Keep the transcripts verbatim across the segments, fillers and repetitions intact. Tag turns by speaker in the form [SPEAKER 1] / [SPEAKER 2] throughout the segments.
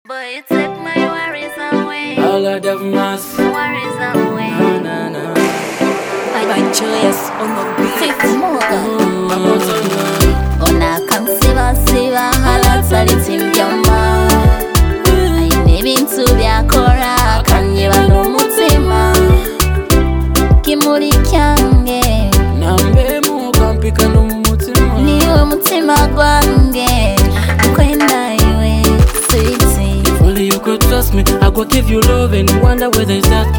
[SPEAKER 1] Boy, you take my worries away.
[SPEAKER 2] All of them mass.
[SPEAKER 1] Worries away.
[SPEAKER 2] Na na na.
[SPEAKER 3] By Joyous on the beat.
[SPEAKER 1] Fifth Morgan.
[SPEAKER 2] Ona
[SPEAKER 1] Unakansiba siba halatali timbyama. Aine bintu byakora kanyiba n'umutima. Kimuri kyange
[SPEAKER 2] nambe mukampika n'umutima.
[SPEAKER 1] niwe mutima gwange kwenda iwe sweetie.
[SPEAKER 2] If only you could trust me, I go give you love and you wonder where there's that.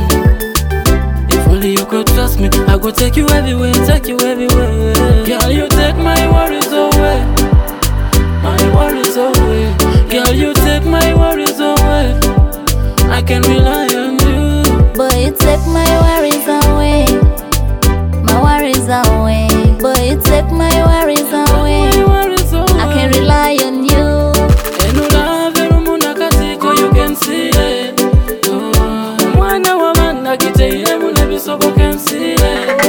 [SPEAKER 2] If only you could trust me, I go take you everywhere, take you everywhere. Girl, you take my worries away, my worries away. Girl, you take my worries away. I can rely on you.
[SPEAKER 1] Boy, you take my worries away. My worries away. Boy, you take my worries away.
[SPEAKER 2] My worries away.
[SPEAKER 1] I can rely on you.
[SPEAKER 2] And you love you, muna kasiko, you can see it. Oh, mwana wa mana kite, muna bisobo can see it.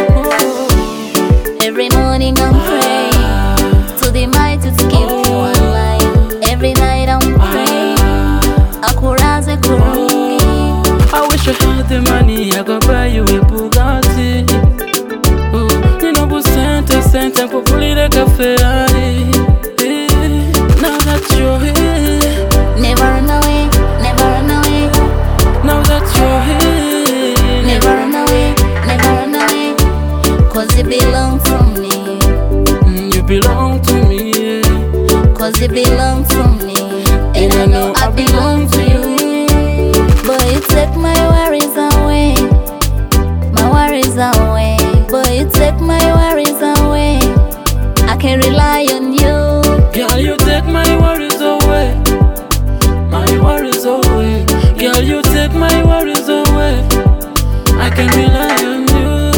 [SPEAKER 2] Oh,
[SPEAKER 1] Every morning I'm praying to the mighty to give you one life. Every night I'm praying. Akuraze kurungi.
[SPEAKER 2] I wish I had the money, I could buy you a Bugatti. Oh, you know, bu sente, sente, po pulire ka Ferrari. Eh, now that you're here,
[SPEAKER 1] Never run away, never run away,
[SPEAKER 2] now that you're here,
[SPEAKER 1] never run away, never run away. Cause you belong to me.
[SPEAKER 2] mm, you belong to me. Yeah.
[SPEAKER 1] Cause you belong to me. And I know I belong to you. Boy, you take my worries away. My worries away. Boy, you take my worries away. I can rely on you.
[SPEAKER 2] Girl, you take my worries away, my worries away. Girl, you take my worries away. I can rely on you.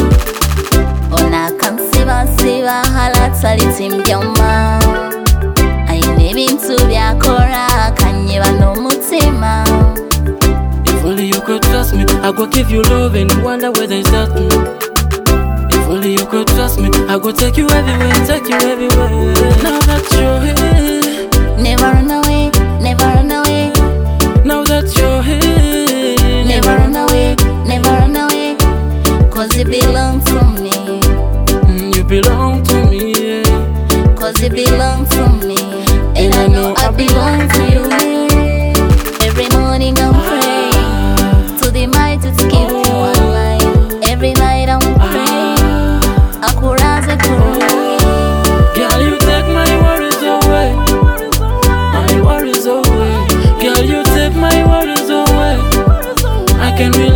[SPEAKER 1] Unakansiba siba halatali timbyama. Aine bintu byakora kanyiba n'umutima.
[SPEAKER 2] If only you could trust me, I go give you love and you wonder where there's that. If only you could trust me, I go take you everywhere, take you everywhere. Now that you're here,
[SPEAKER 1] Never run away, never run away,
[SPEAKER 2] now that you're here,
[SPEAKER 1] never run away, never run away. Cause you belong to me.
[SPEAKER 2] mm, you belong to me. Yeah.
[SPEAKER 1] Cause you belong to me. And I know I belong to you. Every morning I'm praying to the mighty to give you one life. Every night I'm praying. Akuraze kurungi.
[SPEAKER 2] Girl, you take my worries away, my worries away. Girl, you take my worries away. I can rely